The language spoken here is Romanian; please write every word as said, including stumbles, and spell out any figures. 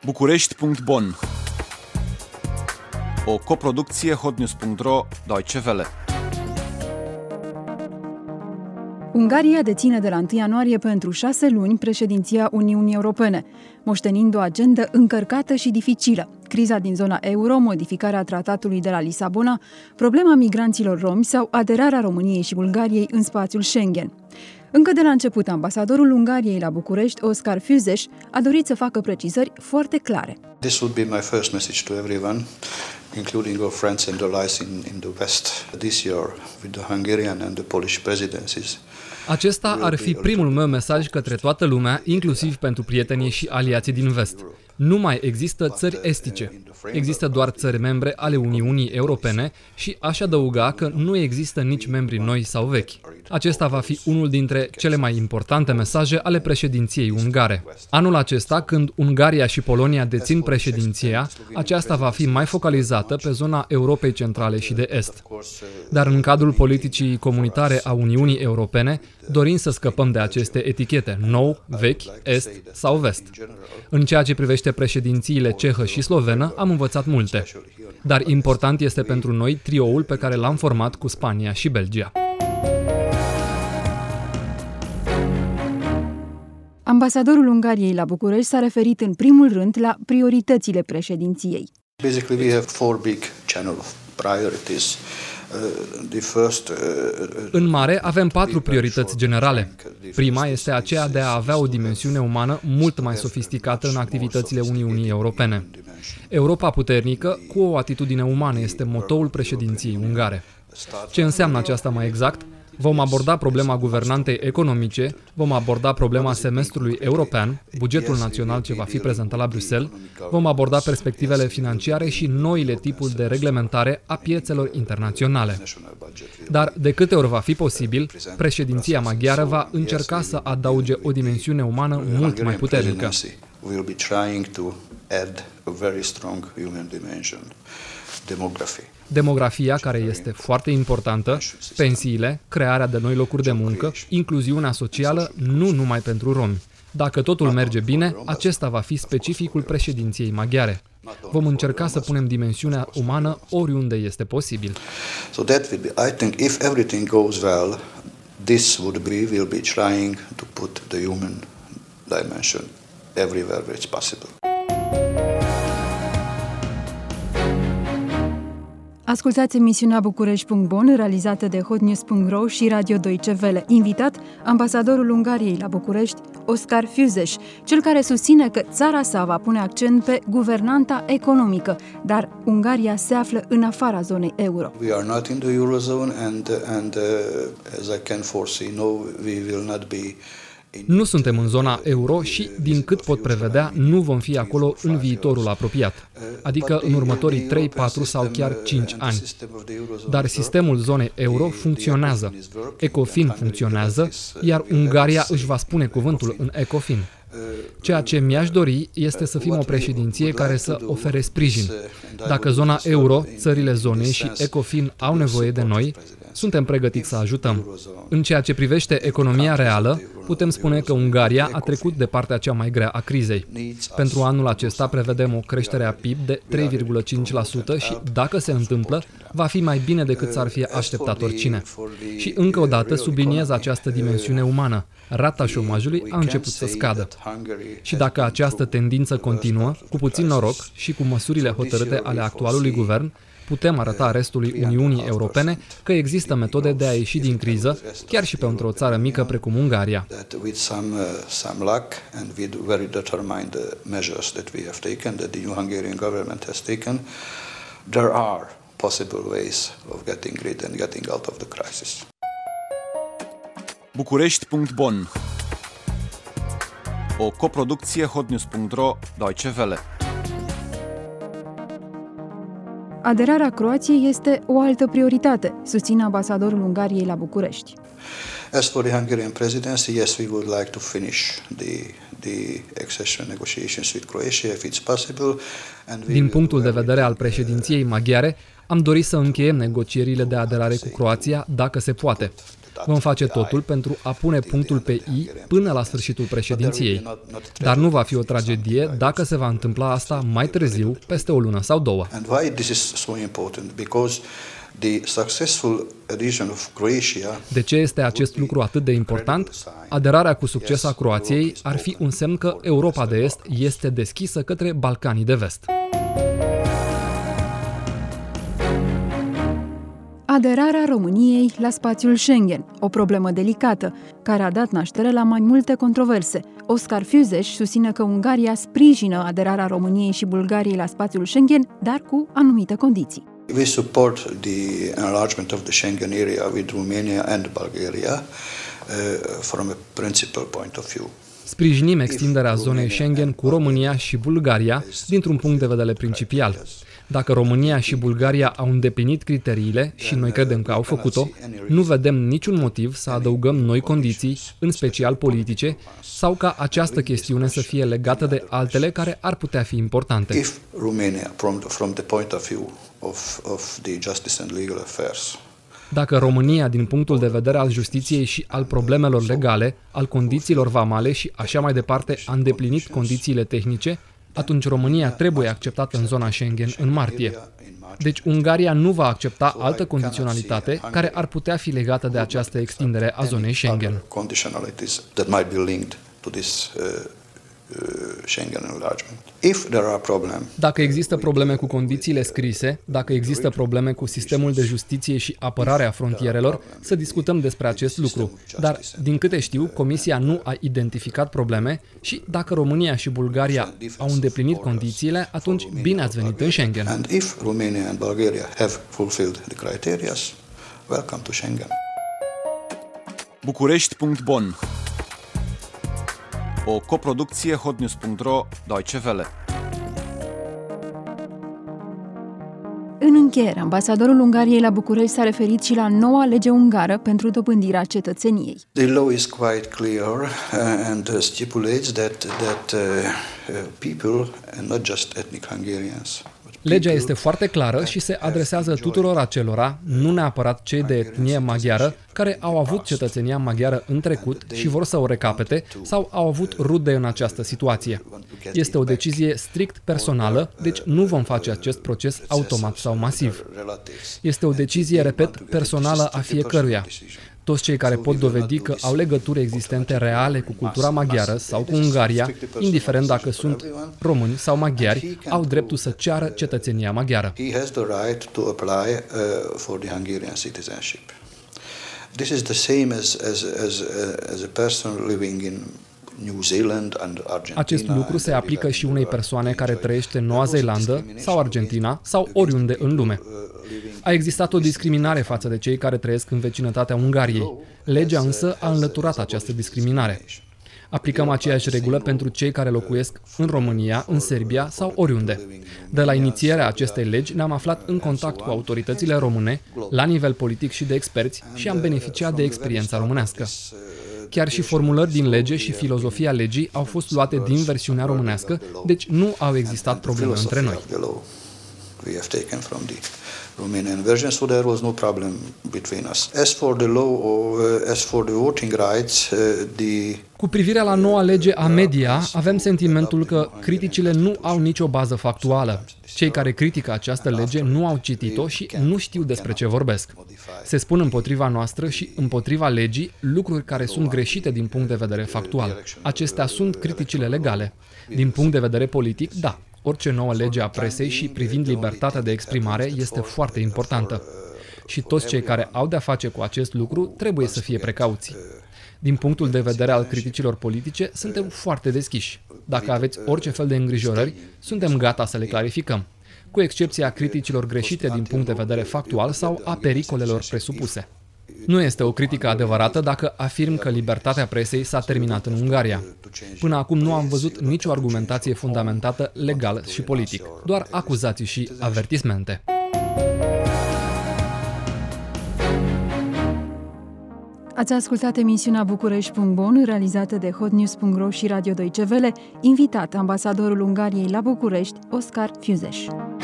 București punct bon. O coproducție hotnews punct ro Deutsche Welle. Ungaria deține de la întâi ianuarie pentru șase luni președinția Uniunii Europene, moștenind o agendă încărcată și dificilă. Criza din zona euro, modificarea tratatului de la Lisabona, problema migranților romi sau aderarea României și Bulgariei în spațiul Schengen. Încă de la început, ambasadorul Ungariei la București, Oskar Füzes, a dorit să facă precizări foarte clare. This would be my first message to everyone, including our friends and allies in, in the West this year with the Hungarian and the Polish presidencies. Acesta ar fi primul meu mesaj către toată lumea, inclusiv pentru prietenii și aliații din Vest. Nu mai există țări estice. Există doar țări membre ale Uniunii Europene și aș adăuga că nu există nici membri noi sau vechi. Acesta va fi unul dintre cele mai importante mesaje ale președinției ungare. Anul acesta, când Ungaria și Polonia dețin președinția, aceasta va fi mai focalizată pe zona Europei Centrale și de Est. Dar în cadrul politicii comunitare a Uniunii Europene, dorim să scăpăm de aceste etichete, nou, vechi, est sau vest. În ceea ce privește președințiile cehă și slovenă, am învățat multe. Dar important este pentru noi trioul pe care l-am format cu Spania și Belgia. Ambasadorul Ungariei la București s-a referit în primul rând la prioritățile președinției. Basically we have four big channel of priorities. Uh, the first, uh, În mare avem patru priorități generale. Prima este aceea de a avea o dimensiune umană mult mai sofisticată în activitățile Uniunii Europene. Europa puternică cu o atitudine umană este motoul președinției ungare. Ce înseamnă aceasta mai exact? Vom aborda problema guvernantei economice, vom aborda problema semestrului european, bugetul național ce va fi prezentat la Bruxelles, vom aborda perspectivele financiare și noile tipuri de reglementare a piețelor internaționale. Dar de câte ori va fi posibil, președinția maghiară va încerca să adauge o dimensiune umană mult mai puternică. Demografia, care este foarte importantă, pensiile, crearea de noi locuri de muncă, incluziunea socială, nu numai pentru romi. Dacă totul merge bine, acesta va fi specificul președinției maghiare. Vom încerca să punem dimensiunea umană oriunde este posibil. So that will be, I think, if everything goes well, this would be, will be trying to put the human dimension everywhere where it's possible. Ascultați emisiunea București punct bon, realizată de hotnews punct ro și Radio Deutsche Welle. Invitat, ambasadorul Ungariei la București, Oskar Füzes, cel care susține că țara sa va pune accent pe guvernanta economică, dar Ungaria se află în afara zonei euro. We are not in the Eurozone and, and uh, as I can foresee, no, we will not be. Nu suntem în zona euro și, din cât pot prevedea, nu vom fi acolo în viitorul apropiat, adică în următorii trei, patru sau chiar cinci ani. Dar sistemul zonei euro funcționează, ECOFIN funcționează, iar Ungaria își va spune cuvântul în ECOFIN. Ceea ce mi-aș dori este să fim o președinție care să ofere sprijin. Dacă zona euro, țările zonei și ECOFIN au nevoie de noi, suntem pregătiți să ajutăm. În ceea ce privește economia reală, putem spune că Ungaria a trecut de partea cea mai grea a crizei. Pentru anul acesta prevedem o creștere a P I B de trei virgulă cinci la sută și, dacă se întâmplă, va fi mai bine decât s-ar fi așteptat oricine. Și încă o dată subliniez această dimensiune umană. Rata șomajului a început să scadă. Și dacă această tendință continuă, cu puțin noroc și cu măsurile hotărâte ale actualului guvern, putem arăta restului Uniunii Europene că există metode de a ieși din criză, chiar și pentru o țară mică precum Ungaria. București punct bon. O coproducție hotnews punct ro Deutsche Welle. Aderarea Croației este o altă prioritate, susține ambasadorul Ungariei la București. As for the Hungarian presidency, yes, we would like to finish the the accession negotiations with Croatia if it's possible. And Din punctul de vedere al președinției maghiare, am dorit să încheiem negocierile de aderare cu Croația dacă se poate. Vom face totul pentru a pune punctul pe I până la sfârșitul președinției. Dar nu va fi o tragedie dacă se va întâmpla asta mai târziu, peste o lună sau două. De ce este acest lucru atât de important? Aderarea cu succes a Croației ar fi un semn că Europa de Est este deschisă către Balcanii de Vest. Aderarea României la spațiul Schengen, o problemă delicată, care a dat naștere la mai multe controverse. Oskar Füzes susține că Ungaria sprijină aderarea României și Bulgariei la spațiul Schengen, dar cu anumite condiții. We support the enlargement of the Schengen area with Romania and Bulgaria uh, from a principal point of view. Sprijinim extinderea zonei Schengen cu România și Bulgaria dintr-un punct de vedere principial. Dacă România și Bulgaria au îndeplinit criteriile, și noi credem că au făcut-o, nu vedem niciun motiv să adăugăm noi condiții, în special politice, sau ca această chestiune să fie legată de altele care ar putea fi importante. If Romania, from the, from the point of view of, of the justice and legal affairs, Dacă România, din punctul de vedere al justiției și al problemelor legale, al condițiilor vamale și așa mai departe, a îndeplinit condițiile tehnice, atunci România trebuie acceptată în zona Schengen în martie. Deci Ungaria nu va accepta altă condiționalitate care ar putea fi legată de această extindere a zonei Schengen. Dacă există probleme cu condițiile scrise, dacă există probleme cu sistemul de justiție și apărare a frontierelor, să discutăm despre acest lucru. Dar, din câte știu, Comisia nu a identificat probleme și dacă România și Bulgaria au îndeplinit condițiile, atunci bine ați venit în Schengen. And if Romania and Bulgaria have fulfilled the criteria, welcome to Schengen. București punct bon. O coproducție hotnews punct ro Deutsche Welle. În încheiere, ambasadorul Ungariei la București s-a referit și la noua lege ungară pentru dobândirea cetățeniei. The law is quite clear uh, and stipulates that that uh, people and not just ethnic Hungarians. Legea este foarte clară și se adresează tuturor acelora, nu neapărat cei de etnie maghiară, care au avut cetățenia maghiară în trecut și vor să o recapete sau au avut rude în această situație. Este o decizie strict personală, deci nu vom face acest proces automat sau masiv. Este o decizie, repet, personală a fiecăruia. Toți cei care pot dovedi că au legături existente reale cu cultura maghiară sau cu Ungaria, indiferent dacă sunt români sau maghiari, au dreptul să ceară cetățenia maghiară. This is the same as as as as a person living in New Zealand and Argentina. Acest lucru se aplică și unei persoane care trăiește în Noua Zeelandă sau Argentina sau oriunde în lume. A existat o discriminare față de cei care trăiesc în vecinătatea Ungariei. Legea însă a înlăturat această discriminare. Aplicăm aceeași regulă pentru cei care locuiesc în România, în Serbia sau oriunde. De la inițierea acestei legi ne-am aflat în contact cu autoritățile române, la nivel politic și de experți, și am beneficiat de experiența românească. Chiar și formulări din lege și filozofia legii au fost luate din versiunea românească, deci nu au existat probleme între noi. Romanian version, so there was no problem between us. As for the law, uh, as for the voting rights, uh, the Cu privire la noua lege a media, avem sentimentul că criticile nu au nicio bază factuală. Cei care critică această lege nu au citit-o și nu știu despre ce vorbesc. Se spun împotriva noastră și împotriva legii lucruri care sunt greșite din punct de vedere factual. Acestea sunt criticile legale. Din punct de vedere politic, da. Orice nouă lege a presei și privind libertatea de exprimare este foarte importantă. Și toți cei care au de-a face cu acest lucru trebuie să fie precauți. Din punctul de vedere al criticilor politice, suntem foarte deschiși. Dacă aveți orice fel de îngrijorări, suntem gata să le clarificăm, cu excepția criticilor greșite din punct de vedere factual sau a pericolelor presupuse. Nu este o critică adevărată dacă afirm că libertatea presei s-a terminat în Ungaria. Până acum nu am văzut nicio argumentație fundamentată legal și politic, doar acuzații și avertismente. Ați ascultat emisiunea București punct bon, realizată de hotnews punct ro și Radio Deutsche Welle, invitat ambasadorul Ungariei la București, Oskar Füzes.